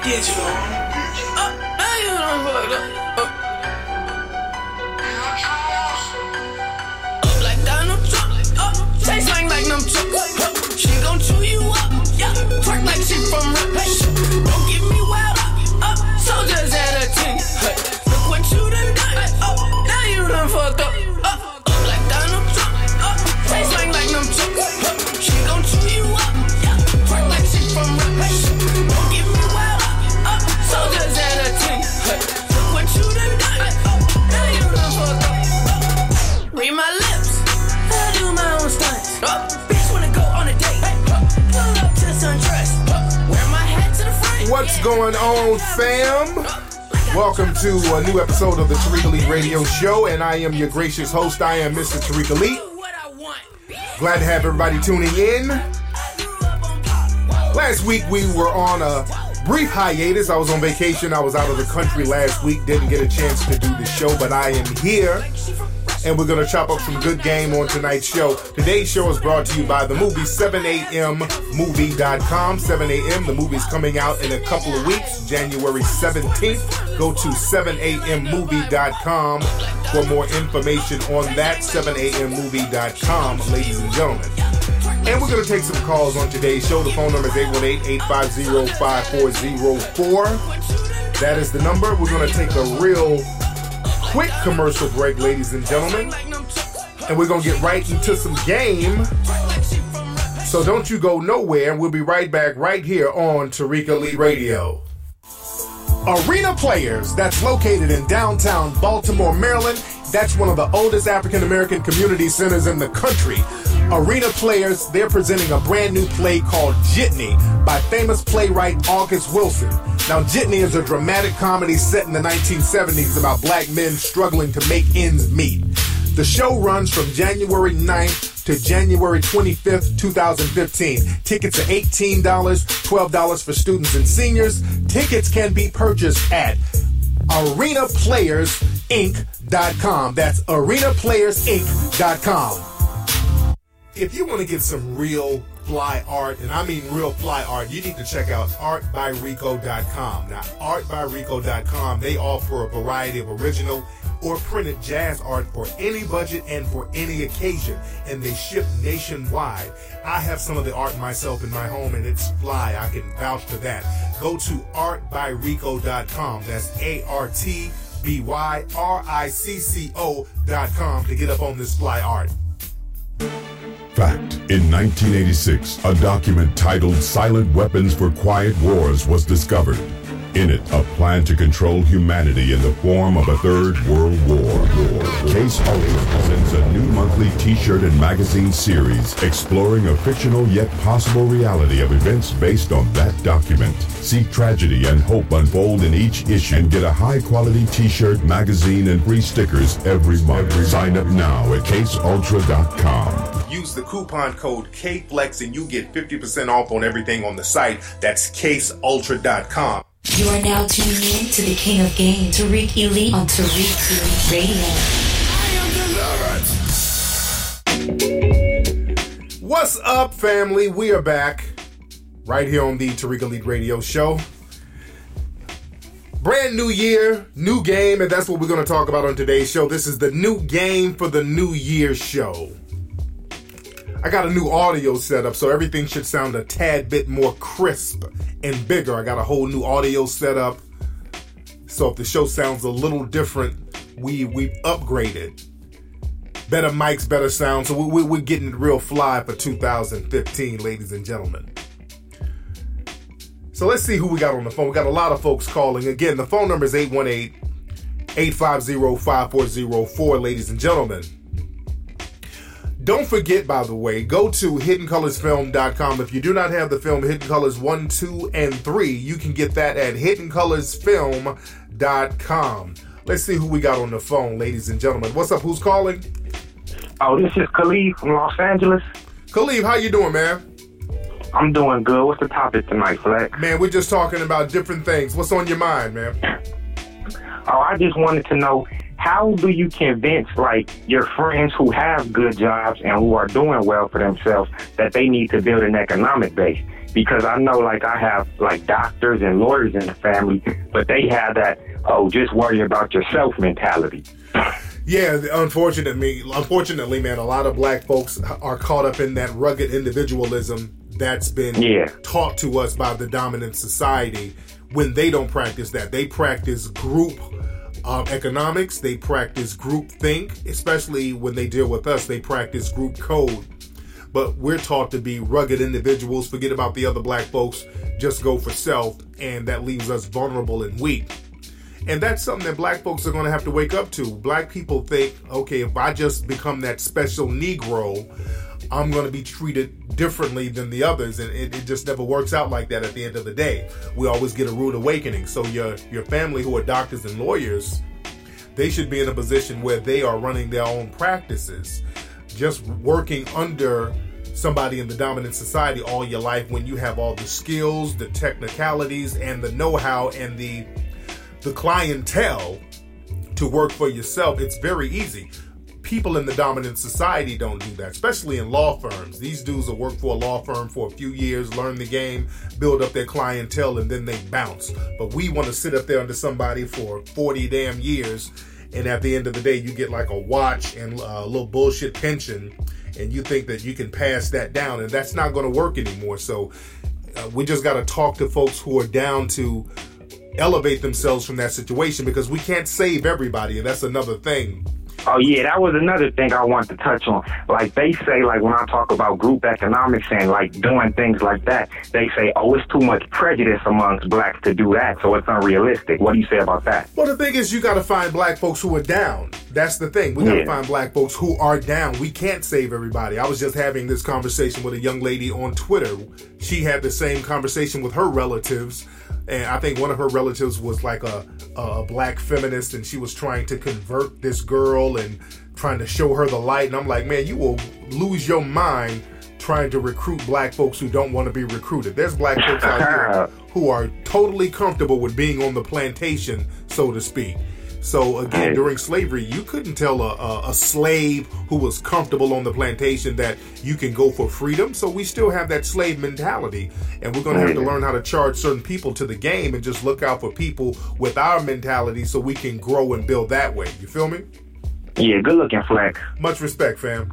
get you. Now you done fucked up. Up like Donald Trump. Say slang like them trucks. She gon' chew you up. Yeah, twerk like she from rap. Don't get me wild up. Soldiers at a 10. Look what you done done. Now you done fucked up. Up like Donald Trump. Say slang like them trucks. She gon' chew you up. Yeah, twerk like she from rap. Don't get me wild up. Soldiers at a 10. Look what you done done. Now you done fucked up. Read my lips. I do my own stunts. Bitch wanna go on a date. Pull up to sundress. Wear my hat to the front. What's going on, fam? Welcome to a new episode of the Tariq Elite Radio Show, and I am your gracious host. I am Mr. Tariq Elite. Glad to have everybody tuning in. Last week we were on a brief hiatus. I was on vacation. I was out of the country last week. Didn't get a chance to do the show, but I am here. And we're going to chop up some good game on tonight's show. Today's show is brought to you by the movie 7ammovie.com. 7 a.m. The movie's coming out in a couple of weeks, January 17th. Go to 7ammovie.com for more information on that. 7ammovie.com, ladies and gentlemen. And we're going to take some calls on today's show. The phone number is 818-850-5404. That is the number. We're going to take a real quick commercial break, ladies and gentlemen, and we're gonna get right into some game, so don't you go nowhere. We'll be right back right here on Tariq Elite Radio. Arena Players, that's located in downtown Baltimore, Maryland. That's one of the oldest African-American community centers in the country. Arena Players, they're presenting a brand new play called Jitney by famous playwright August Wilson. Now, Jitney is a dramatic comedy set in the 1970s about black men struggling to make ends meet. The show runs from January 9th to January 25th, 2015. Tickets are $18, $12 for students and seniors. Tickets can be purchased at arenaplayersinc.com. That's arenaplayersinc.com. If you want to get some real fly art, and I mean real fly art, you need to check out artbyrico.com. Now, artbyrico.com, they offer a variety of original or printed jazz art for any budget and for any occasion, and they ship nationwide. I have some of the art myself in my home, and it's fly. I can vouch for that. Go to artbyrico.com. That's artbyrico.com to get up on this fly art. Fact, in 1986, a document titled Silent Weapons for Quiet Wars was discovered. In it, a plan to control humanity in the form of a third world war. Case Ultra presents a new monthly t-shirt and magazine series exploring a fictional yet possible reality of events based on that document. See tragedy and hope unfold in each issue and get a high-quality t-shirt, magazine, and free stickers every month. Sign up now at caseultra.com. Use the coupon code KFLEX and you get 50% off on everything on the site. That's caseultra.com. You are now tuning in to the King of Game, Tariq Elite on Tariq Elite Radio. What's up, family? We are back right here on the Tariq Elite Radio Show. Brand new year, new game, and that's what we're going to talk about on today's show. This is the new game for the New Year show. I got a new audio setup, so everything should sound a tad bit more crisp and bigger. I got a whole new audio setup, so if the show sounds a little different, we've upgraded. Better mics, better sound, so we're getting it real fly for 2015, ladies and gentlemen. So let's see who we got on the phone. We got a lot of folks calling. Again, the phone number is 818-850-5404, ladies and gentlemen. Don't forget, by the way, go to HiddenColorsFilm.com. If you do not have the film Hidden Colors 1, 2, and 3, you can get that at HiddenColorsFilm.com. Let's see who we got on the phone, ladies and gentlemen. What's up? Who's calling? Oh, this is Khalif from Los Angeles. Khalif, how you doing, man? I'm doing good. What's the topic tonight, Flex? Man, we're just talking about different things. What's on your mind, man? Oh, I just wanted to know, how do you convince, like, your friends who have good jobs and who are doing well for themselves that they need to build an economic base? Because I know, like, I have, like, doctors and lawyers in the family, but they have that, just worry about yourself mentality. Yeah, unfortunately, man, a lot of black folks are caught up in that rugged individualism that's been taught to us by the dominant society when they don't practice that. They practice group economics. They practice group think, especially when they deal with us. They practice group code. But we're taught to be rugged individuals, forget about the other black folks, just go for self, and that leaves us vulnerable and weak. And that's something that black folks are going to have to wake up to. Black people think, okay, if I just become that special Negro, I'm going to be treated differently than the others. And it just never works out like that at the end of the day. We always get a rude awakening. So your family who are doctors and lawyers, they should be in a position where they are running their own practices. Just working under somebody in the dominant society all your life when you have all the skills, the technicalities, and the know-how and the clientele to work for yourself, it's very easy. People in the dominant society don't do that, especially in law firms. These dudes will work for a law firm for a few years, learn the game, build up their clientele, and then they bounce. But we want to sit up there under somebody for 40 damn years, and at the end of the day, you get like a watch and a little bullshit pension, and you think that you can pass that down, and that's not going to work anymore. So we just got to talk to folks who are down to elevate themselves from that situation, because we can't save everybody, and that's another thing. Oh, yeah, that was another thing I wanted to touch on. Like, they say, like, when I talk about group economics and, like, doing things like that, they say, it's too much prejudice amongst blacks to do that, so it's unrealistic. What do you say about that? Well, the thing is, you got to find black folks who are down. That's the thing. We got to find black folks who are down. We can't save everybody. I was just having this conversation with a young lady on Twitter. She had the same conversation with her relatives. And I think one of her relatives was like a black feminist, and she was trying to convert this girl and trying to show her the light. And I'm like, man, you will lose your mind trying to recruit black folks who don't want to be recruited. There's black folks out here who are totally comfortable with being on the plantation, so to speak. So again, during slavery, you couldn't tell a slave who was comfortable on the plantation that you can go for freedom. So we still have that slave mentality, and we're going to have to learn how to charge certain people to the game and just look out for people with our mentality so we can grow and build that way. You feel me? Yeah, good looking, Flex. Much respect, fam.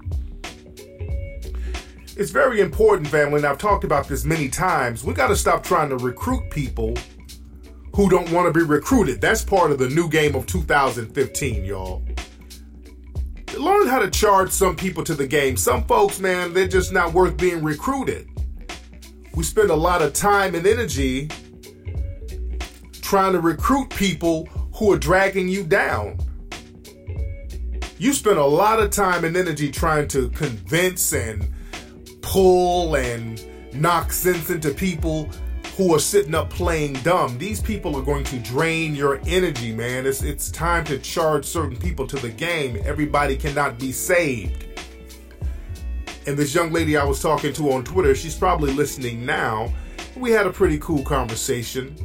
It's very important, family, and I've talked about this many times. We got to stop trying to recruit people who don't want to be recruited. That's part of the new game of 2015, y'all. Learn how to charge some people to the game. Some folks, man, they're just not worth being recruited. We spend a lot of time and energy trying to recruit people who are dragging you down. You spend a lot of time and energy trying to convince and pull and knock sense into people who are sitting up playing dumb. These people are going to drain your energy, man. It's time to charge certain people to the game. Everybody cannot be saved. And this young lady I was talking to on Twitter, she's probably listening now. We had a pretty cool conversation.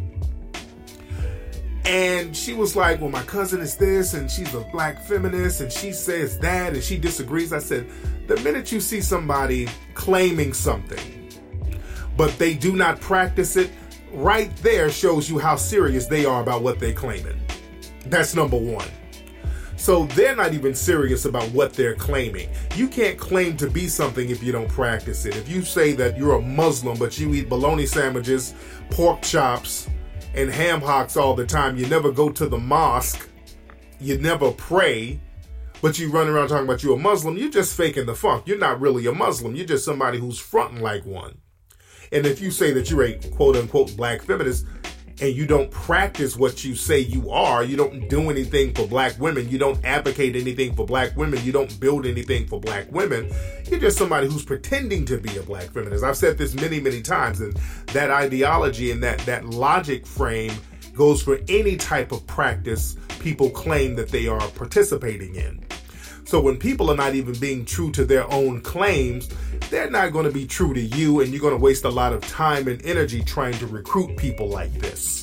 And she was like, well, my cousin is this, and she's a black feminist, and she says that, and she disagrees. I said, the minute you see somebody claiming something, but they do not practice it, right there shows you how serious they are about what they're claiming. That's number one. So they're not even serious about what they're claiming. You can't claim to be something if you don't practice it. If you say that you're a Muslim, but you eat bologna sandwiches, pork chops, and ham hocks all the time, you never go to the mosque, you never pray, but you run around talking about you're a Muslim, you're just faking the funk. You're not really a Muslim. You're just somebody who's fronting like one. And if you say that you're a quote-unquote black feminist and you don't practice what you say you are, you don't do anything for black women, you don't advocate anything for black women, you don't build anything for black women, you're just somebody who's pretending to be a black feminist. I've said this many, many times, and that ideology and that logic frame goes for any type of practice people claim that they are participating in. So when people are not even being true to their own claims, they're not going to be true to you, and you're going to waste a lot of time and energy trying to recruit people like this.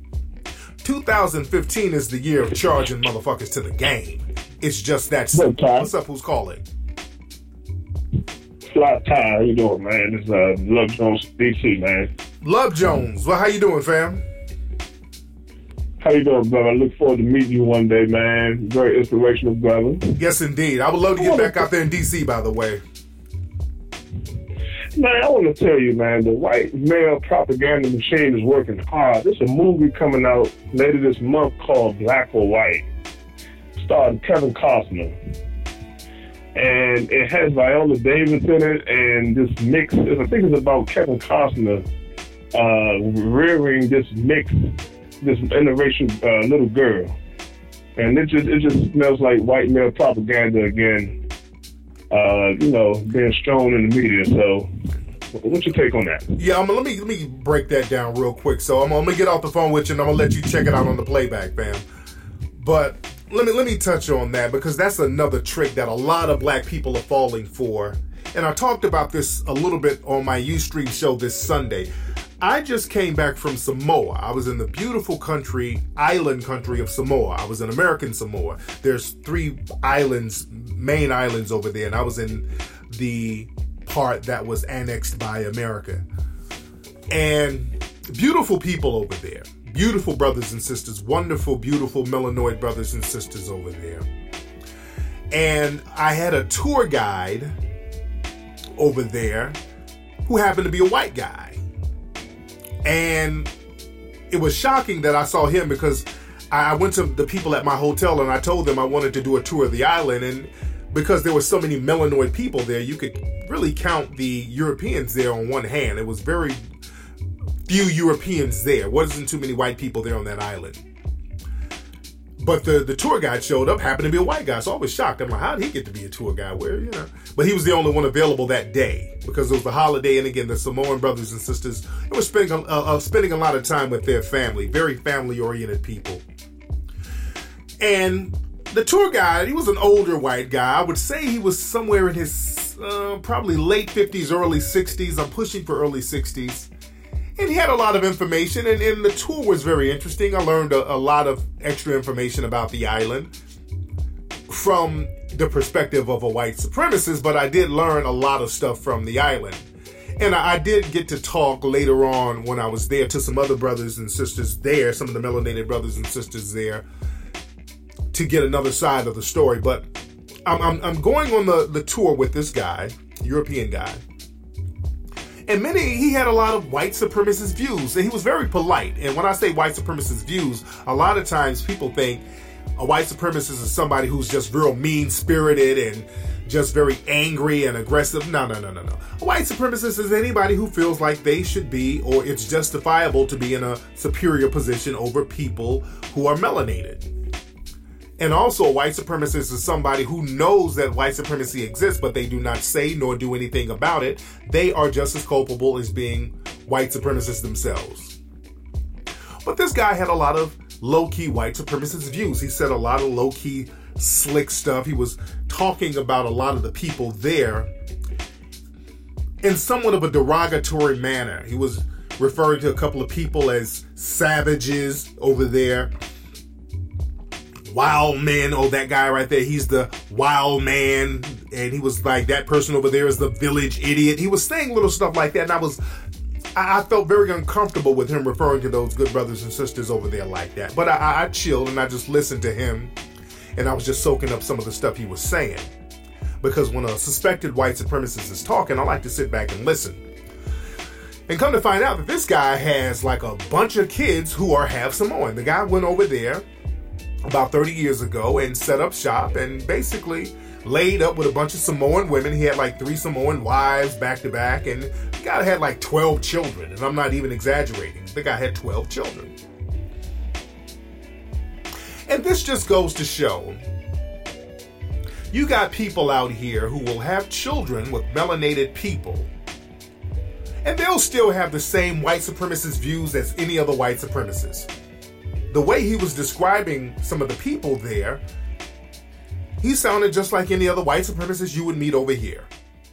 2015 is the year of charging motherfuckers to the game. It's just that simple. What's up? Who's calling? Flat Tire. How you doing, man? This is Love Jones, DC, man. Love Jones. Well, how you doing, fam? How you doing, brother? I look forward to meeting you one day, man. Very inspirational, brother. Yes, indeed. I would love to get back out there in DC, by the way. Man, I want to tell you, man, the white male propaganda machine is working hard. There's a movie coming out later this month called Black or White, starring Kevin Costner. And it has Viola Davis in it, and this mix, I think it's about Kevin Costner rearing this interracial little girl. And it just smells like white male propaganda again. Being shown in the media. So, what's your take on that? Yeah, let me break that down real quick. So, I'm gonna get off the phone with you, and I'm gonna let you check it out on the playback, fam. But let me touch on that, because that's another trick that a lot of black people are falling for. And I talked about this a little bit on my Ustream show this Sunday. I just came back from Samoa. I was in the beautiful island country of Samoa. I was in American Samoa. There's 3 islands, main islands over there, and I was in the part that was annexed by America. And beautiful people over there. Beautiful brothers and sisters. Wonderful, beautiful melanoid brothers and sisters over there. And I had a tour guide over there who happened to be a white guy. And it was shocking that I saw him, because I went to the people at my hotel and I told them I wanted to do a tour of the island. And because there were so many melanoid people there, you could really count the Europeans there on one hand. It was very few Europeans there. Wasn't too many white people there on that island. But the tour guide showed up, happened to be a white guy. So I was shocked. I'm like, how did he get to be a tour guide? But he was the only one available that day, because it was the holiday. And again, the Samoan brothers and sisters, they were spending a lot of time with their family, very family-oriented people. And the tour guide, he was an older white guy. I would say he was somewhere in his probably late 50s, early 60s. I'm pushing for early 60s. And he had a lot of information, and the tour was very interesting. I learned a lot of extra information about the island from the perspective of a white supremacist, but I did learn a lot of stuff from the island. And I did get to talk later on when I was there to some other brothers and sisters there, some of the melanated brothers and sisters there, to get another side of the story. But I'm going on the tour with this guy, European guy. And he had a lot of white supremacist views, and he was very polite. And when I say white supremacist views, a lot of times people think a white supremacist is somebody who's just real mean-spirited and just very angry and aggressive. No. A white supremacist is anybody who feels like they should be, or it's justifiable to be in a superior position over people who are melanated. And also, a white supremacist is somebody who knows that white supremacy exists, but they do not say nor do anything about it. They are just as culpable as being white supremacists themselves. But this guy had a lot of low-key white supremacist views. He said a lot of low-key slick stuff. He was talking about a lot of the people there in somewhat of a derogatory manner. He was referring to a couple of people as savages over there. Wild man, that guy right there, he's the wild man, and he was like, that person over there is the village idiot. He was saying little stuff like that, and I felt very uncomfortable with him referring to those good brothers and sisters over there like that. But I chilled, and I just listened to him, and I was just soaking up some of the stuff he was saying. Because when a suspected white supremacist is talking, I like to sit back and listen. And come to find out that this guy has like a bunch of kids who are half Samoan. The guy went over there about 30 years ago and set up shop and basically laid up with a bunch of Samoan women. He had like 3 Samoan wives back to back, and the guy had like 12 children, and I'm not even exaggerating. The guy had 12 children. And this just goes to show, you got people out here who will have children with melanated people, and they'll still have the same white supremacist views as any other white supremacist. The way he was describing some of the people there, he sounded just like any other white supremacist you would meet over here.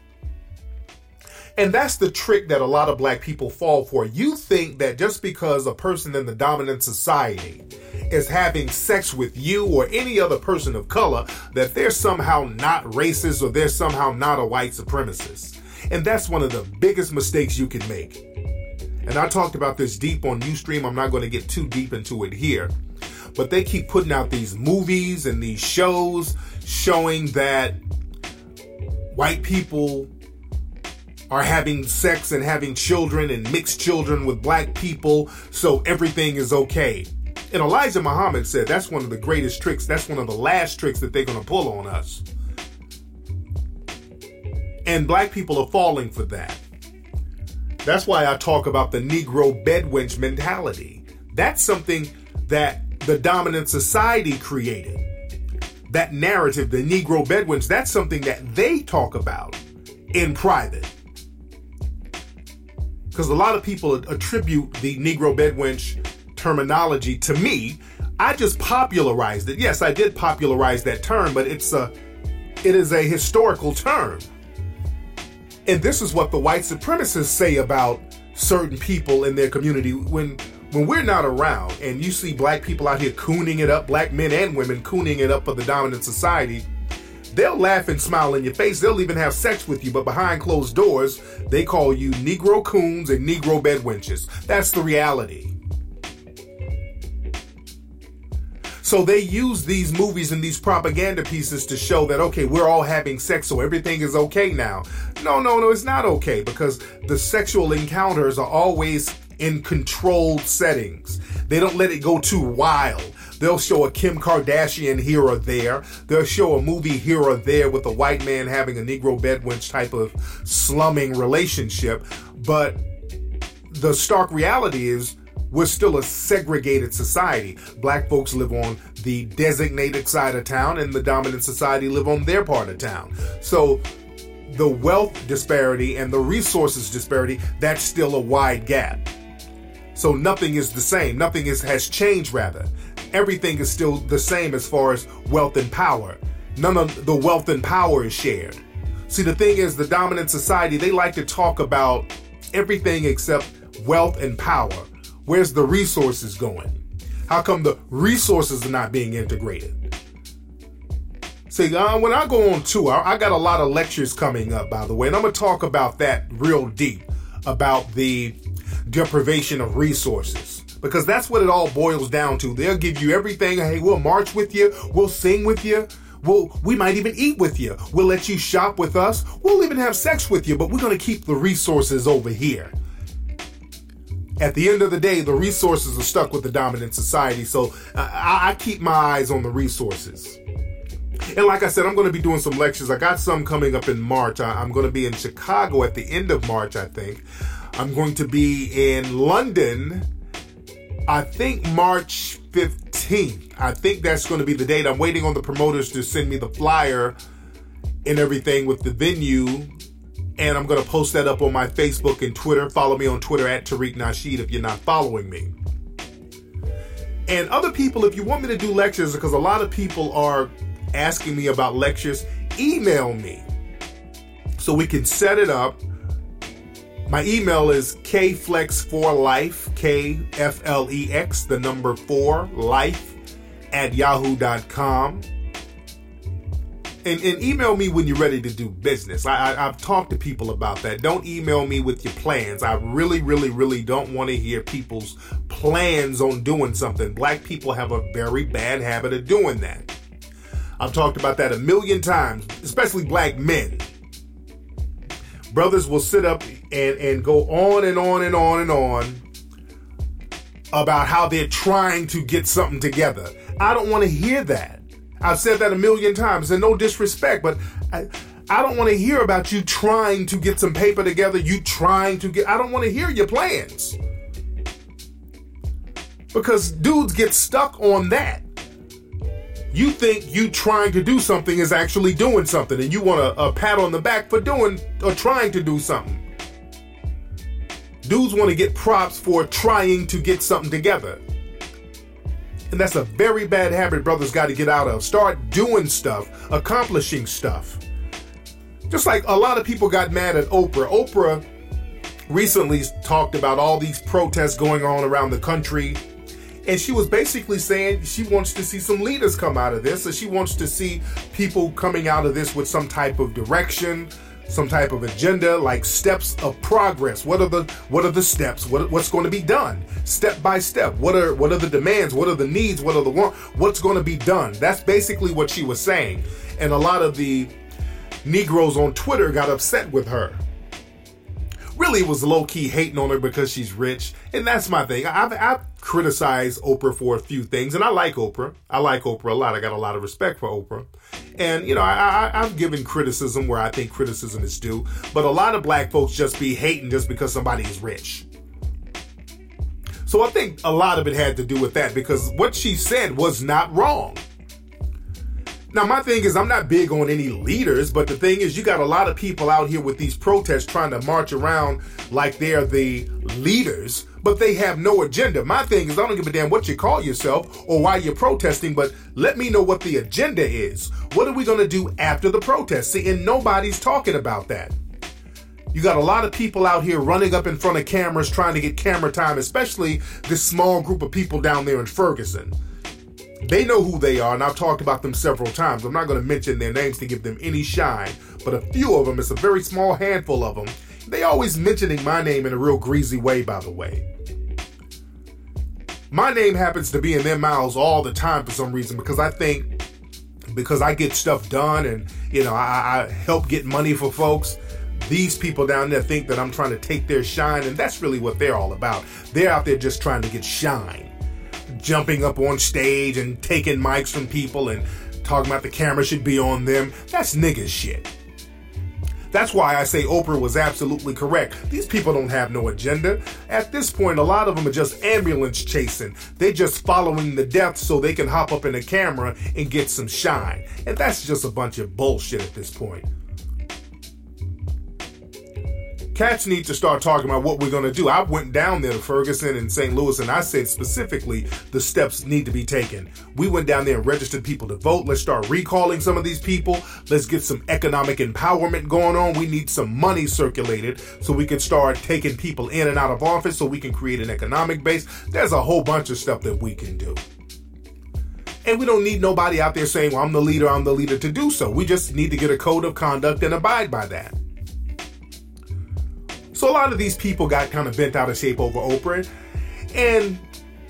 And that's the trick that a lot of black people fall for. You think that just because a person in the dominant society is having sex with you or any other person of color, that they're somehow not racist or they're somehow not a white supremacist. And that's one of the biggest mistakes you can make. And I talked about this deep on Ustream. I'm not going to get too deep into it here. But they keep putting out these movies and these shows showing that white people are having sex and having children and mixed children with black people, so everything is okay. And Elijah Muhammad said that's one of the greatest tricks. That's one of the last tricks that they're going to pull on us. And black people are falling for that. That's why I talk about the Negro bedwench mentality. That's something that the dominant society created. That narrative, the Negro bedwench, that's something that they talk about in private. Because a lot of people attribute the Negro bedwench terminology to me. I just popularized it. Yes, I did popularize that term, but it is a historical term. And this is what the white supremacists say about certain people in their community. When we're not around and you see black people out here cooning it up, black men and women cooning it up for the dominant society, they'll laugh and smile in your face. They'll even have sex with you, but behind closed doors, they call you Negro coons and Negro bedwenches. That's the reality. So they use these movies and these propaganda pieces to show that, okay, we're all having sex, so everything is okay now. No, it's not okay, because the sexual encounters are always in controlled settings. They don't let it go too wild. They'll show a Kim Kardashian here or there. They'll show a movie here or there with a white man having a Negro bedwench type of slumming relationship. But the stark reality is we're still a segregated society. Black folks live on the designated side of town and the dominant society live on their part of town. So the wealth disparity and the resources disparity, that's still a wide gap. So nothing is the same. Nothing has changed, rather. Everything is still the same as far as wealth and power. None of the wealth and power is shared. See, the thing is, the dominant society, they like to talk about everything except wealth and power. Where's the resources going? How come the resources are not being integrated? See, when I go on tour, I got a lot of lectures coming up, by the way, and I'm going to talk about that real deep, about the deprivation of resources. Because that's what it all boils down to. They'll give you everything. Hey, we'll march with you. We'll sing with you. We might even eat with you. We'll let you shop with us. We'll even have sex with you, but we're going to keep the resources over here. At the end of the day, the resources are stuck with the dominant society. So I keep my eyes on the resources. And like I said, I'm going to be doing some lectures. I got some coming up in March. I'm going to be in Chicago at the end of March, I think. I'm going to be in London, I think March 15th. I think that's going to be the date. I'm waiting on the promoters to send me the flyer and everything with the venue. And I'm going to post that up on my Facebook and Twitter. Follow me on Twitter at Tariq Nasheed if you're not following me. And other people, if you want me to do lectures, because a lot of people are asking me about lectures, email me so we can set it up. My email is kflex4life, KFLEX, the number 4, life, @yahoo.com. And email me when you're ready to do business. I've talked to people about that. Don't email me with your plans. I really, really, really don't want to hear people's plans on doing something. Black people have a very bad habit of doing that. I've talked about that a million times, especially black men. Brothers will sit up and go on and on and on and on about how they're trying to get something together. I don't want to hear that. I've said that a million times, and no disrespect, but I don't want to hear about you trying to get some paper together, I don't want to hear your plans. Because dudes get stuck on that. You think you trying to do something is actually doing something, and you want a pat on the back for doing or trying to do something. Dudes want to get props for trying to get something together. And that's a very bad habit brothers got to get out of. Start doing stuff, accomplishing stuff. Just like a lot of people got mad at Oprah. Oprah recently talked about all these protests going on around the country. And she was basically saying she wants to see some leaders come out of this. So she wants to see people coming out of this with some type of direction, some type of agenda, like steps of progress. What are the steps? What's going to be done step by step? What are the demands? What are the needs? What are the wants? What's going to be done? That's basically what she was saying. And a lot of the Negroes on Twitter got upset with her. Really, it was low-key hating on her because she's rich. And that's my thing. I've criticized Oprah for a few things, and I like Oprah. I like Oprah a lot. I got a lot of respect for Oprah. And, I've given criticism where I think criticism is due. But a lot of black folks just be hating just because somebody is rich. So I think a lot of it had to do with that, because what she said was not wrong. Now, my thing is, I'm not big on any leaders, but the thing is, you got a lot of people out here with these protests trying to march around like they're the leaders, but they have no agenda. My thing is, I don't give a damn what you call yourself or why you're protesting, but let me know what the agenda is. What are we going to do after the protest? See, and nobody's talking about that. You got a lot of people out here running up in front of cameras trying to get camera time, especially this small group of people down there in Ferguson. They know who they are, and I've talked about them several times. I'm not going to mention their names to give them any shine, but a few of them, it's a very small handful of them. They always mentioning my name in a real greasy way, by the way. My name happens to be in their mouths all the time for some reason, because I get stuff done and, I help get money for folks. These people down there think that I'm trying to take their shine, and that's really what they're all about. They're out there just trying to get shine. Jumping up on stage and taking mics from people and talking about the camera should be on them. That's nigga shit. That's why I say Oprah was absolutely correct. These people don't have no agenda. At this point, a lot of them are just ambulance chasing. They're just following the death so they can hop up in the camera and get some shine. And that's just a bunch of bullshit at this point. Cats need to start talking about what we're going to do. I went down there to Ferguson and St. Louis, and I said specifically the steps need to be taken. We went down there and registered people to vote. Let's start recalling some of these people. Let's get some economic empowerment going on. We need some money circulated so we can start taking people in and out of office so we can create an economic base. There's a whole bunch of stuff that we can do. And we don't need nobody out there saying, well, I'm the leader to do so. We just need to get a code of conduct and abide by that. So a lot of these people got kind of bent out of shape over Oprah, and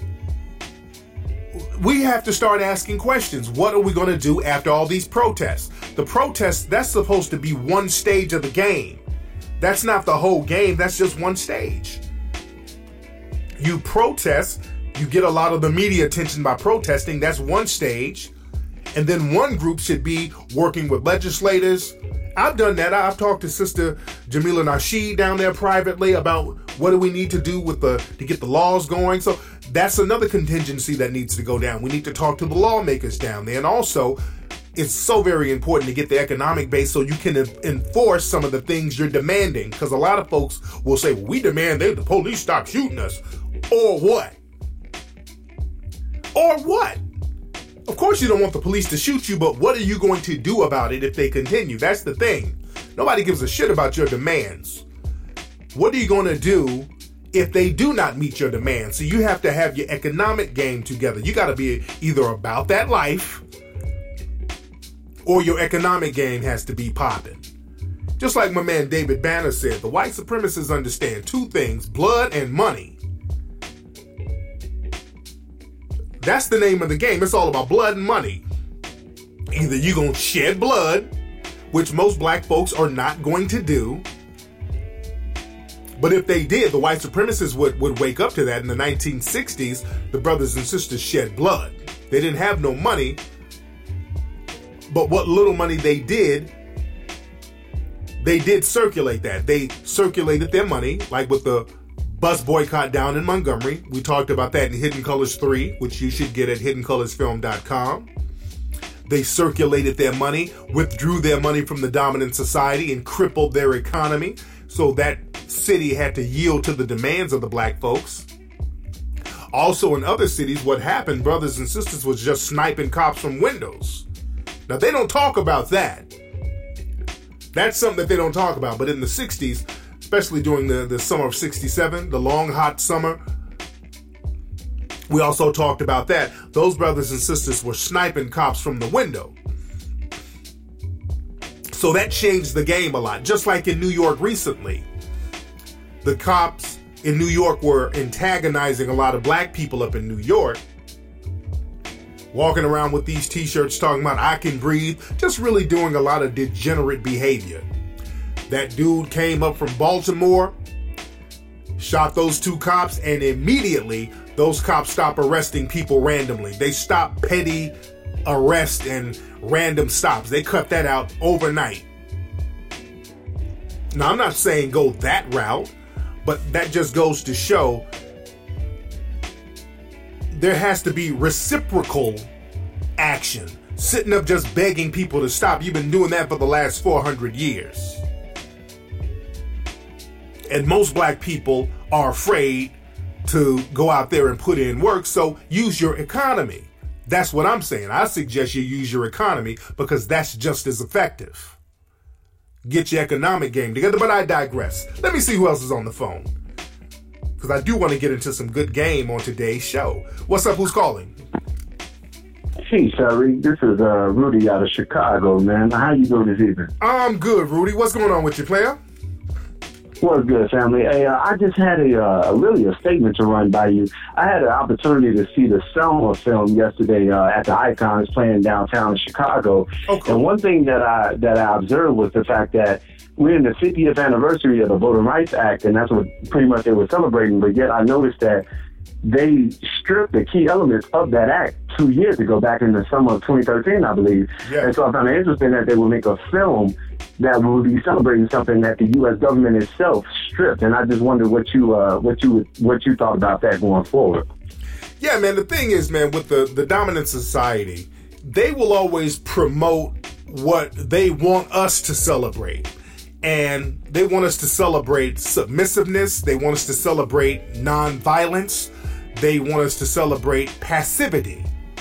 we have to start asking questions. What are we going to do after all these protests? The protests, that's supposed to be one stage of the game. That's not the whole game. That's just one stage. You protest, you get a lot of the media attention by protesting. That's one stage. And then one group should be working with legislators. I've done that. I've talked to Sister Jamila Nasheed down there privately about what do we need to do to get the laws going. So that's another contingency that needs to go down. We need to talk to the lawmakers down there. And also, it's so very important to get the economic base so you can enforce some of the things you're demanding. Because a lot of folks will say, well, we demand that the police stop shooting us. Or what? Or what? Of course you don't want the police to shoot you, but what are you going to do about it if they continue? That's the thing. Nobody gives a shit about your demands. What are you going to do if they do not meet your demands? So you have to have your economic game together. You got to be either about that life or your economic game has to be popping. Just like my man David Banner said, the white supremacists understand two things, blood and money. That's the name of the game. It's all about blood and money. Either you're going to shed blood, which most black folks are not going to do. But if they did, the white supremacists would wake up to that. In the 1960s, the brothers and sisters shed blood. They didn't have no money. But what little money they did circulate that. They circulated their money, like with the bus boycott down in Montgomery. We talked about that in Hidden Colors 3, which you should get at hiddencolorsfilm.com. They circulated their money, withdrew their money from the dominant society, and crippled their economy. So that city had to yield to the demands of the black folks. Also in other cities, what happened, brothers and sisters, was just sniping cops from windows. Now, they don't talk about that. That's something that they don't talk about. But in the 60s, especially during the summer of 67, the long, hot summer, we also talked about that. Those brothers and sisters were sniping cops from the window. So that changed the game a lot. Just like in New York recently, the cops in New York were antagonizing a lot of black people up in New York, walking around with these t-shirts talking about I can breathe, just really doing a lot of degenerate behavior. That dude came up from Baltimore, shot those two cops, and immediately those cops stopped arresting people randomly. They stopped petty arrest and random stops. They cut that out overnight. Now, I'm not saying go that route, but that just goes to show there has to be reciprocal action. Sitting up just begging people to stop. You've been doing that for the last 400 years. And most black people are afraid to go out there and put in work, so use your economy. That's what I'm saying. I suggest you use your economy because that's just as effective. Get your economic game together, but I digress. Let me see who else is on the phone, because I do want to get into some good game on today's show. What's up? Who's calling? Hey, Sherry. This is Rudy out of Chicago, man. How you doing this evening? I'm good, Rudy. What's going on with you, player? What's good, family? Hey, I just had a statement to run by you. I had an opportunity to see the Selma film yesterday at the Icons playing downtown in Chicago. Oh, cool. And one thing that I observed was the fact that we're in the 50th anniversary of the Voting Rights Act, and that's what pretty much they were celebrating. But yet I noticed that they stripped the key elements of that act 2 years ago, back in the summer of 2013, I believe. Yeah. And so I found it interesting that they would make a film that would be celebrating something that the U.S. government itself stripped. And I just wondered what you thought about that going forward. Yeah, man. The thing is, man, with the dominant society, they will always promote what they want us to celebrate. And they want us to celebrate submissiveness. They want us to celebrate nonviolence. They want us to celebrate passivity.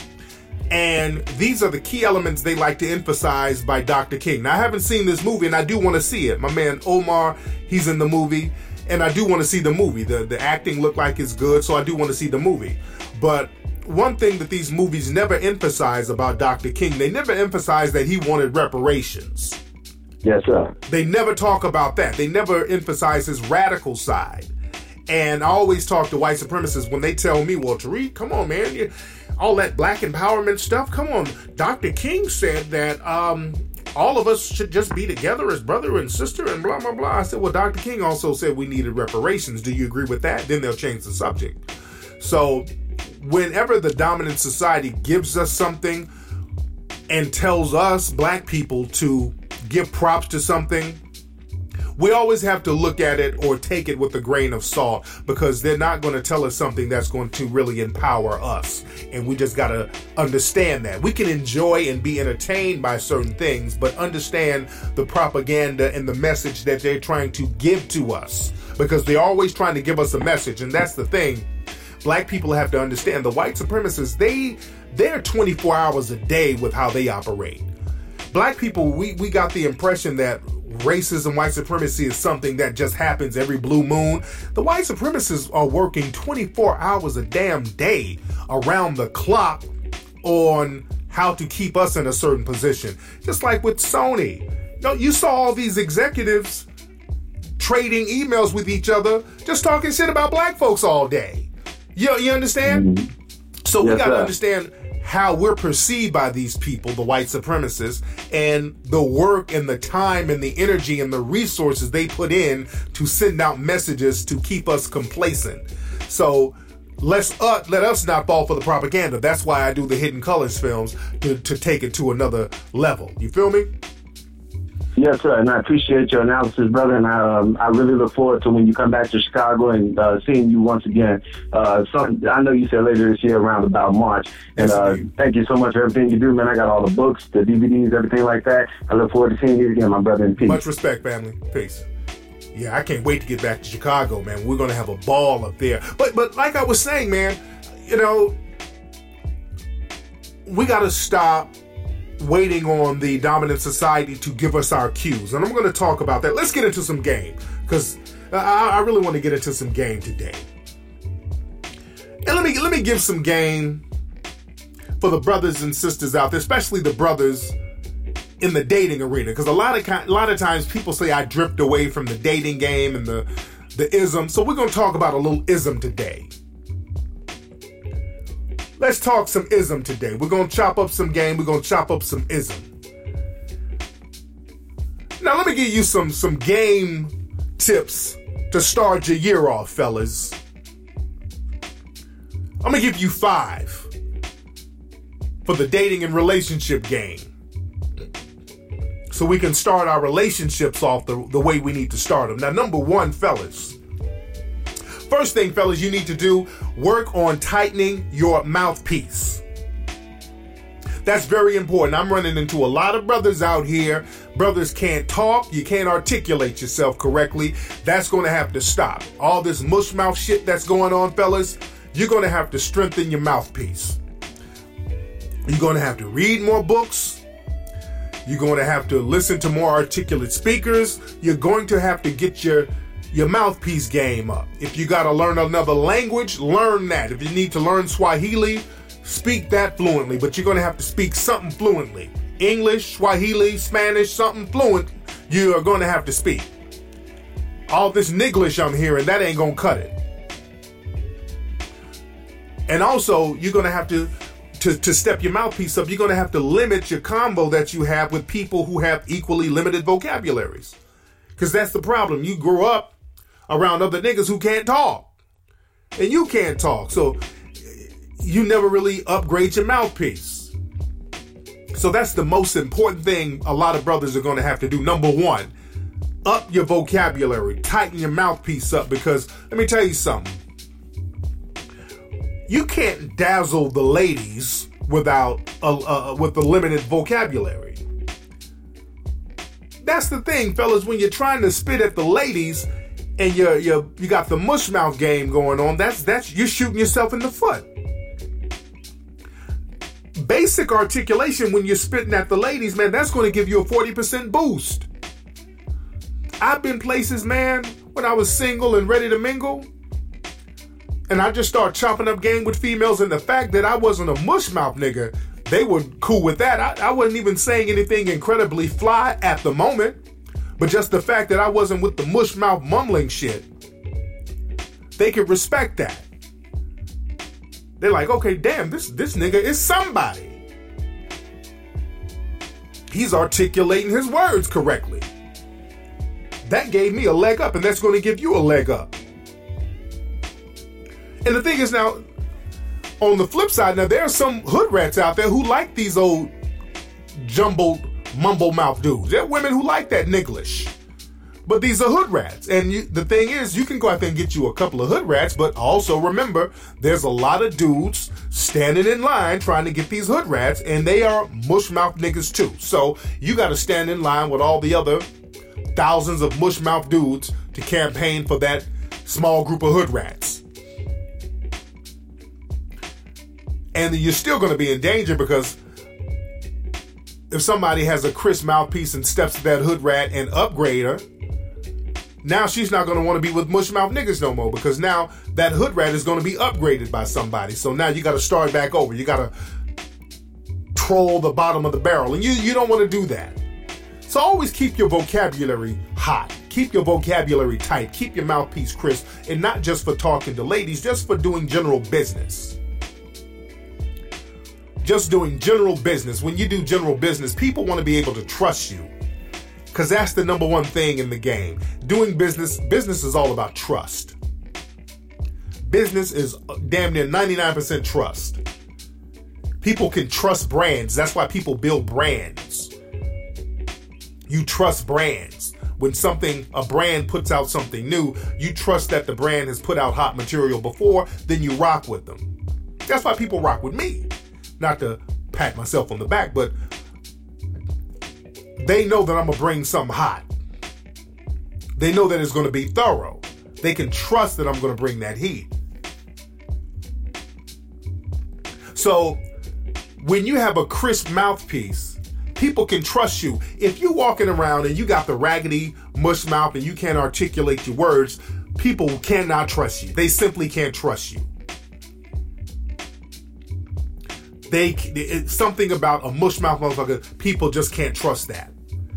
And these are the key elements they like to emphasize by Dr. King. Now, I haven't seen this movie, and I do want to see it. My man Omar, he's in the movie, and I do want to see the movie. The acting looked like it's good, so I do want to see the movie. But one thing that these movies never emphasize about Dr. King, they never emphasize that he wanted reparations. Yes, sir. They never talk about that. They never emphasize his radical side. And I always talk to white supremacists when they tell me, well, Tariq, come on, man. All that black empowerment stuff, come on. Dr. King said that all of us should just be together as brother and sister and blah, blah, blah. I said, well, Dr. King also said we needed reparations. Do you agree with that? Then they'll change the subject. So whenever the dominant society gives us something and tells us, black people, to give props to something, we always have to look at it or take it with a grain of salt, because they're not going to tell us something that's going to really empower us. And we just got to understand that. We can enjoy and be entertained by certain things, but understand the propaganda and the message that they're trying to give to us, because they're always trying to give us a message. And that's the thing. Black people have to understand. The white supremacists, they're 24 hours a day with how they operate. Black people, we got the impression that racism, white supremacy is something that just happens every blue moon. The white supremacists are working 24 hours a damn day around the clock on how to keep us in a certain position. Just like with Sony. You saw all these executives trading emails with each other, just talking shit about black folks all day. You understand? Mm-hmm. So we got to understand how we're perceived by these people, the white supremacists, and the work and the time and the energy and the resources they put in to send out messages to keep us complacent. So let us not fall for the propaganda. That's why I do the Hidden Colors films, to take it to another level. You feel me? Yes, sir, and I appreciate your analysis, brother, and I really look forward to when you come back to Chicago and seeing you once again. I know you said later this year around about March, and thank you so much for everything you do, man. I got all the books, the DVDs, everything like that. I look forward to seeing you again, my brother, in peace. Much respect, family. Peace. Yeah, I can't wait to get back to Chicago, man. We're going to have a ball up there. But like I was saying, man, we got to stop waiting on the dominant society to give us our cues. And I'm going to talk about that. Let's get into some game, because I really want to get into some game today. And let me give some game for the brothers and sisters out there, especially the brothers in the dating arena, because a lot of times people say I drift away from the dating game and the ism. So we're going to talk about a little ism today. Let's talk some ism today. We're going to chop up some game. We're going to chop up some ism. Now let me give you some game tips to start your year off, fellas. I'm going to give you 5 for the dating and relationship game, so we can start our relationships off the way we need to start them. Now, number 1, fellas. First thing, fellas, you need to do, work on tightening your mouthpiece. That's very important. I'm running into a lot of brothers out here. Brothers can't talk. You can't articulate yourself correctly. That's going to have to stop. All this mush mouth shit that's going on, fellas, you're going to have to strengthen your mouthpiece. You're going to have to read more books. You're going to have to listen to more articulate speakers. You're going to have to get your mouthpiece game up. If you got to learn another language, learn that. If you need to learn Swahili, speak that fluently. But you're going to have to speak something fluently. English, Swahili, Spanish, something fluent, you are going to have to speak. All this Niglish I'm hearing, that ain't going to cut it. And also, you're going to have to step your mouthpiece up, you're going to have to limit your combo that you have with people who have equally limited vocabularies. Because that's the problem. You grow up around other niggas who can't talk. And you can't talk. So you never really upgrade your mouthpiece. So that's the most important thing a lot of brothers are going to have to do. Number 1, up your vocabulary. Tighten your mouthpiece up, because let me tell you something. You can't dazzle the ladies with the limited vocabulary. That's the thing, fellas. When you're trying to spit at the ladies and you got the mush mouth game going on, that's you're shooting yourself in the foot. Basic articulation when you're spitting at the ladies, man, that's going to give you a 40% boost. I've been places, man, when I was single and ready to mingle, and I just started chopping up game with females, and the fact that I wasn't a mush mouth nigga, they were cool with that. I wasn't even saying anything incredibly fly at the moment, but just the fact that I wasn't with the mush mouth mumbling shit, they could respect that. They're like, okay, damn, this nigga is somebody. He's articulating his words correctly. That gave me a leg up, and that's going to give you a leg up. And the thing is, now, on the flip side, now there are some hood rats out there who like these old jumbled mumble mouth dudes. There are women who like that Niglish. But these are hood rats. And the thing is, you can go out there and get you a couple of hood rats, but also remember, there's a lot of dudes standing in line trying to get these hood rats, and they are mush mouth niggas too. So you got to stand in line with all the other thousands of mush mouth dudes to campaign for that small group of hood rats. And you're still going to be in danger, because if somebody has a crisp mouthpiece and steps to that hood rat and upgrade her, now she's not going to want to be with mush mouth niggas no more, because now that hood rat is going to be upgraded by somebody. So now you got to start back over. You got to troll the bottom of the barrel, and you don't want to do that. So always keep your vocabulary hot. Keep your vocabulary tight. Keep your mouthpiece crisp, and not just for talking to ladies, just for doing general business. Just doing general business. When you do general business, people want to be able to trust you, because that's the number one thing in the game. Doing business is all about trust. Business is damn near 99% trust. People can trust brands. That's why people build brands. You trust brands. When a brand puts out something new, you trust that the brand has put out hot material before, then you rock with them. That's why people rock with me. Not to pat myself on the back, but they know that I'm going to bring something hot. They know that it's going to be thorough. They can trust that I'm going to bring that heat. So when you have a crisp mouthpiece, people can trust you. If you're walking around and you got the raggedy mush mouth and you can't articulate your words, people cannot trust you. They simply can't trust you. It's something about a mushmouth motherfucker. People just can't trust that.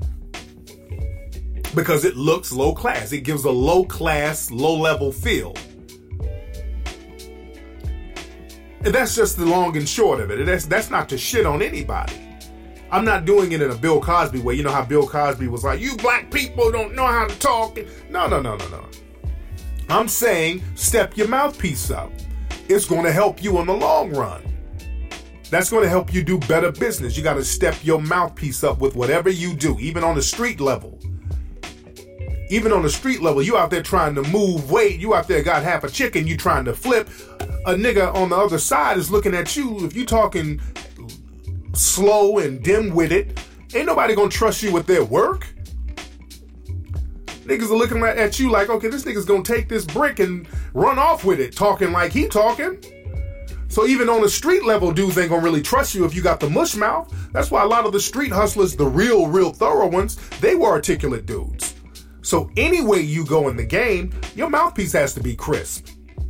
Because it looks low class. It gives a low class, low level feel. And that's just the long and short of it. That's not to shit on anybody. I'm not doing it in a Bill Cosby way. You know how Bill Cosby was like, you black people don't know how to talk. No. I'm saying step your mouthpiece up. It's going to help you in the long run. That's going to help you do better business. You got to step your mouthpiece up with whatever you do, even on the street level. Even on the street level, you out there trying to move weight. You out there got half a chicken, you trying to flip. A nigga on the other side is looking at you. If you talking slow and dim-witted, ain't nobody gonna trust you with their work. Niggas are looking at you like, okay, this nigga's gonna take this brick and run off with it, talking like he talking. So even on the street level, dudes ain't gonna really trust you if you got the mush mouth. That's why a lot of the street hustlers, the real thorough ones, they were articulate dudes. So any way you go in the game, your mouthpiece has to be crisp.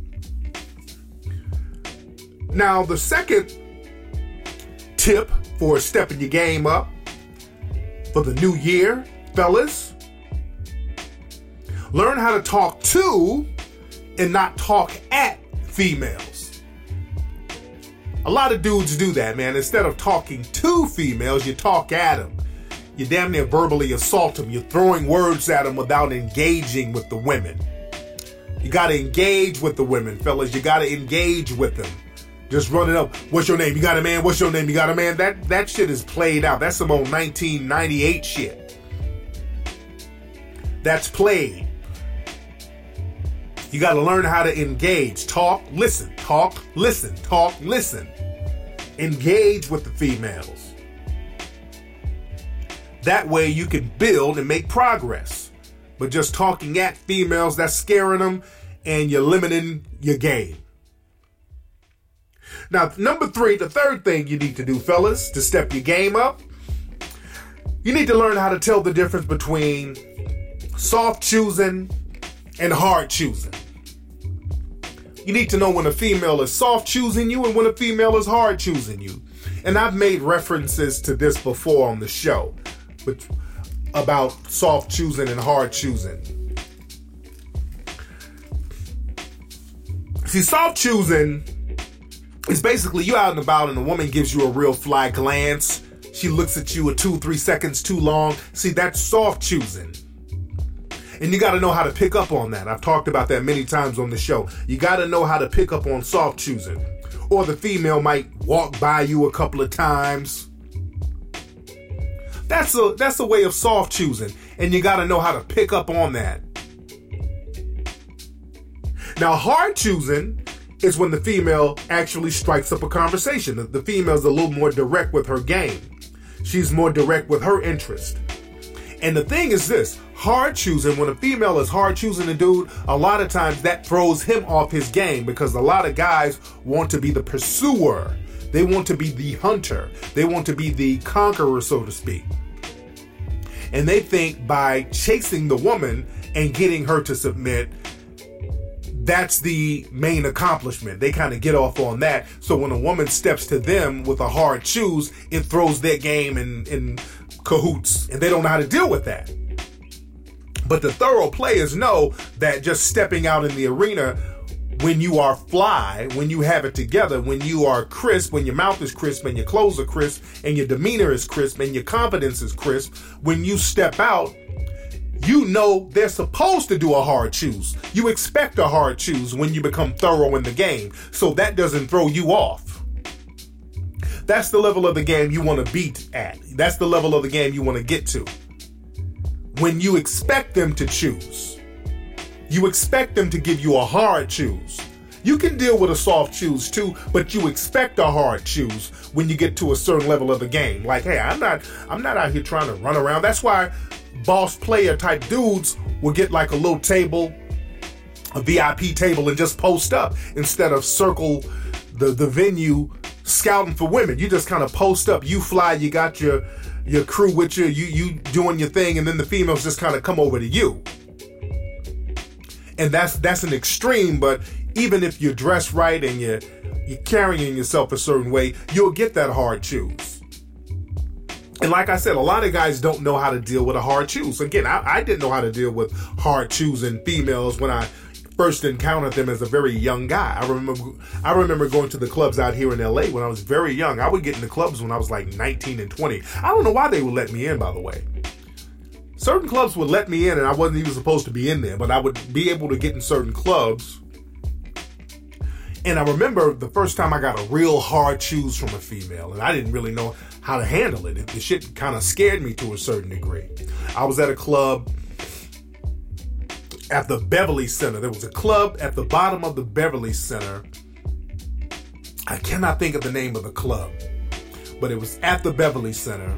Now, the second tip for stepping your game up for the new year, fellas, learn how to talk to and not talk at females. A lot of dudes do that, man. Instead of talking to females, you talk at them. You damn near verbally assault them. You're throwing words at them without engaging with the women. You got to engage with the women, fellas. You got to engage with them. Just running up, what's your name? You got a man? What's your name? You got a man? That shit is played out. That's some old 1998 shit. That's played. You got to learn how to engage. Talk, listen. Talk, listen. Talk, listen. Engage with the females. That way you can build and make progress. But just talking at females, that's scaring them, and you're limiting your game. Now, number 3, the third thing you need to do, fellas, to step your game up, you need to learn how to tell the difference between soft choosing and hard choosing. You need to know when a female is soft choosing you and when a female is hard choosing you. And I've made references to this before on the show, about soft choosing and hard choosing. See, soft choosing is basically you out and about and a woman gives you a real fly glance. She looks at you 2-3 seconds too long. See, that's soft choosing. And you got to know how to pick up on that. I've talked about that many times on the show. You got to know how to pick up on soft choosing. Or the female might walk by you a couple of times. That's a way of soft choosing. And you got to know how to pick up on that. Now, hard choosing is when the female actually strikes up a conversation. The female's a little more direct with her game. She's more direct with her interest. And the thing is this, hard choosing, when a female is hard choosing a dude, a lot of times that throws him off his game because a lot of guys want to be the pursuer. They want to be the hunter. They want to be the conqueror, so to speak. And they think by chasing the woman and getting her to submit, that's the main accomplishment. They kind of get off on that. So when a woman steps to them with a hard choose, it throws their game in cahoots. And they don't know how to deal with that. But the thorough players know that just stepping out in the arena, when you are fly, when you have it together, when you are crisp, when your mouth is crisp and your clothes are crisp and your demeanor is crisp and your confidence is crisp, when you step out, you know they're supposed to do a hard choose. You expect a hard choose when you become thorough in the game. So that doesn't throw you off. That's the level of the game you want to beat at. That's the level of the game you want to get to. When you expect them to choose. You expect them to give you a hard choose. You can deal with a soft choose too, but you expect a hard choose when you get to a certain level of the game. Like, hey, I'm not out here trying to run around. That's why boss player type dudes will get like a little table, a VIP table, and just post up instead of circle the venue scouting for women. You just kind of post up. You fly, you got your crew with you doing your thing, and then the females just kind of come over to you. And that's an extreme, but even if you're dressed right and you're carrying yourself a certain way, you'll get that hard choose. And like I said, a lot of guys don't know how to deal with a hard choose. Again, I didn't know how to deal with hard choosing females when I first encountered them as a very young guy. I remember going to the clubs out here in LA when I was very young. I would get in the clubs when I was like 19 and 20. I don't know why they would let me in, by the way. Certain clubs would let me in and I wasn't even supposed to be in there, but I would be able to get in certain clubs. And I remember the first time I got a real hard choose from a female, and I didn't really know how to handle it. The shit kind of scared me to a certain degree. I was at a club at the Beverly Center. There was a club at the bottom of the Beverly Center. I cannot think of the name of the club, but it was at the Beverly Center.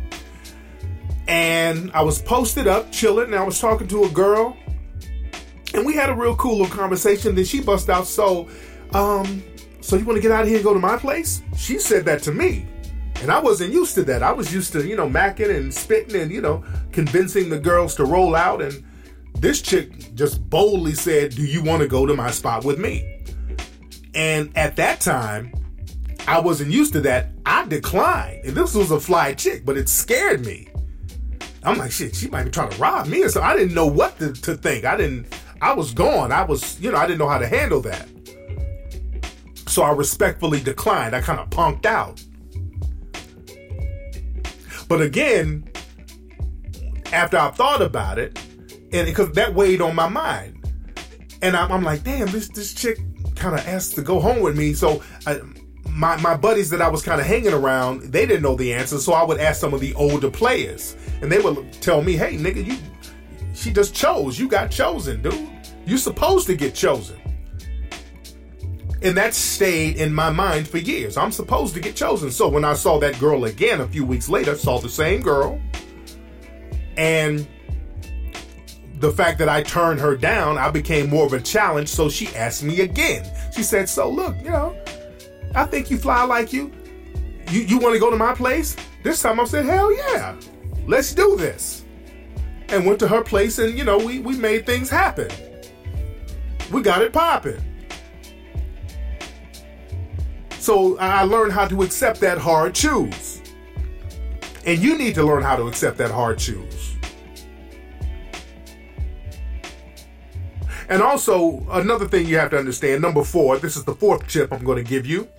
And I was posted up, chilling, and I was talking to a girl, and we had a real cool little conversation. Then she bust out, so you want to get out of here and go to my place? She said that to me, and I wasn't used to that. I was used to, macking and spitting and, convincing the girls to roll out, and this chick just boldly said, do you want to go to my spot with me? And at that time, I wasn't used to that. I declined, and this was a fly chick, but it scared me. I'm like, shit, she might be trying to rob me or something. I didn't know what to think. I was gone. I didn't know how to handle that. So I respectfully declined. I kind of punked out. But again, after I thought about it, and because that weighed on my mind, and I'm like, damn, this chick kind of asked to go home with me. So my buddies that I was kind of hanging around, they didn't know the answer. So I would ask some of the older players, and they would tell me, hey, nigga, she just chose. You got chosen, dude. You're supposed to get chosen. And that stayed in my mind for years. I'm supposed to get chosen. So when I saw that girl again a few weeks later, saw the same girl, and the fact that I turned her down, I became more of a challenge. So she asked me again. She said, so look, I think you fly like you. You want to go to my place? This time I said, hell yeah. Let's do this. And went to her place, and, we made things happen. We got it popping. So I learned how to accept that hard choose. And you need to learn how to accept that hard choose. And also, another thing you have to understand, number 4, this is the 4th tip I'm going to give you.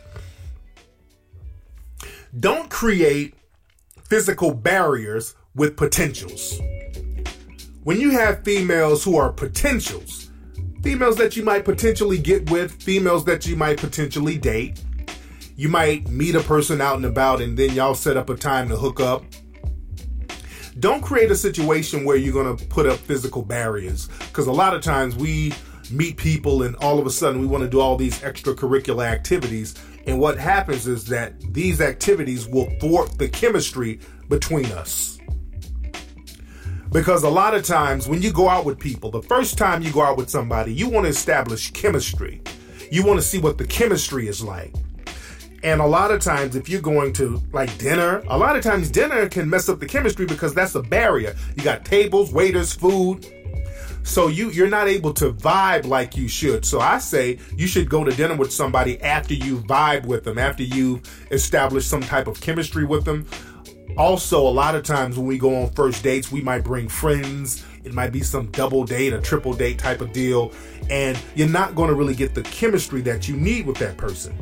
Don't create physical barriers with potentials. When you have females who are potentials, females that you might potentially get with, females that you might potentially date, you might meet a person out and about and then y'all set up a time to hook up. Don't create a situation where you're going to put up physical barriers, because a lot of times we meet people and all of a sudden we want to do all these extracurricular activities. And what happens is that these activities will thwart the chemistry between us. Because a lot of times when you go out with people, the first time you go out with somebody, you want to establish chemistry. You want to see what the chemistry is like. And a lot of times if you're going to like dinner, a lot of times dinner can mess up the chemistry because that's a barrier. You got tables, waiters, food. So you're not able to vibe like you should. So I say you should go to dinner with somebody after you vibe with them, after you've established some type of chemistry with them. Also, a lot of times when we go on first dates, we might bring friends. It might be some double date, a triple date type of deal. And you're not going to really get the chemistry that you need with that person.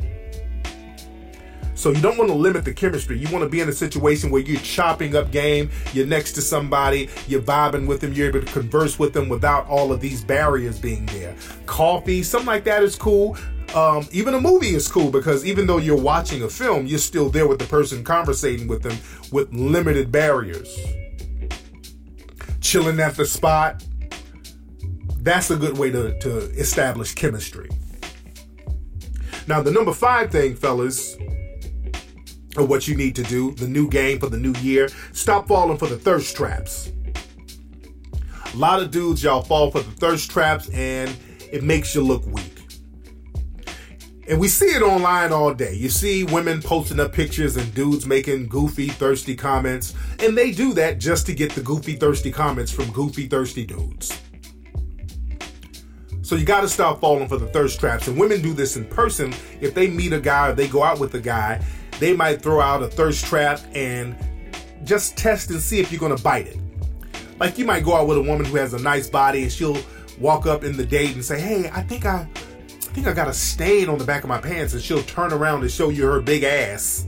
So you don't want to limit the chemistry. You want to be in a situation where you're chopping up game, you're next to somebody, you're vibing with them, you're able to converse with them without all of these barriers being there. Coffee, something like that is cool. Even a movie is cool, because even though you're watching a film, you're still there with the person, conversating with them with limited barriers. Chilling at the spot, that's a good way to establish chemistry. Now, the number 5 thing, fellas, or what you need to do, the new game for the new year, stop falling for the thirst traps. A lot of dudes, y'all fall for the thirst traps, and it makes you look weak. And we see it online all day. You see women posting up pictures and dudes making goofy, thirsty comments, and they do that just to get the goofy, thirsty comments from goofy, thirsty dudes. So you got to stop falling for the thirst traps. And women do this in person. If they meet a guy or they go out with a guy, they might throw out a thirst trap and just test and see if you're going to bite it. Like you might go out with a woman who has a nice body and she'll walk up in the date and say, hey, I think I got a stain on the back of my pants, and she'll turn around and show you her big ass.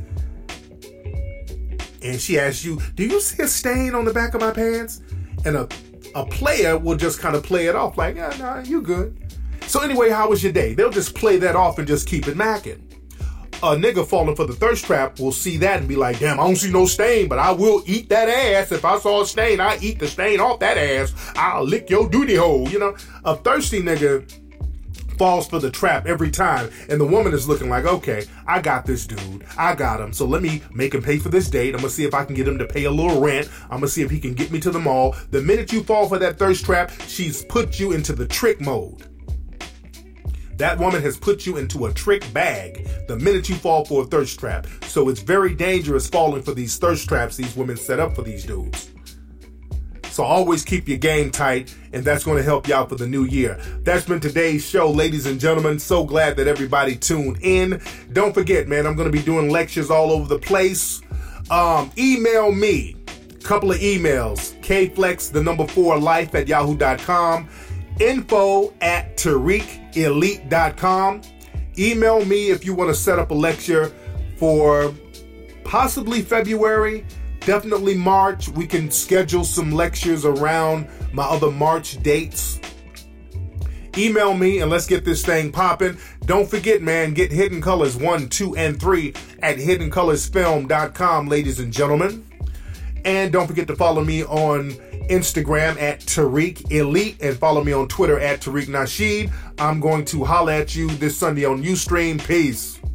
And she asks you, do you see a stain on the back of my pants? And a player will just kind of play it off like, yeah, nah, you good. So anyway, how was your day? They'll just play that off and just keep it macking. A nigga falling for the thirst trap will see that and be like, damn, I don't see no stain, but I will eat that ass. If I saw a stain, I eat the stain off that ass. I'll lick your duty hole. You know, a thirsty nigga falls for the trap every time, and the woman is looking like, okay, I got this dude. I got him. So let me make him pay for this date. I'm going to see if I can get him to pay a little rent. I'm going to see if he can get me to the mall. The minute you fall for that thirst trap, she's put you into the trick mode. That woman has put you into a trick bag the minute you fall for a thirst trap. So it's very dangerous falling for these thirst traps these women set up for these dudes. So always keep your game tight, and that's going to help you out for the new year. That's been today's show, ladies and gentlemen. So glad that everybody tuned in. Don't forget, man, I'm going to be doing lectures all over the place. Email me. Couple of emails. kflex4life@yahoo.com. info@TariqElite.com. Email me if you want to set up a lecture for possibly February, definitely March. We can schedule some lectures around my other March dates. Email me and let's get this thing popping. Don't forget, man, get Hidden Colors 1, 2, and 3 at hiddencolorsfilm.com, ladies and gentlemen. And don't forget to follow me on Instagram at Tariq Elite and follow me on Twitter at Tariq Nasheed. I'm going to holla at you this Sunday on Ustream. Peace.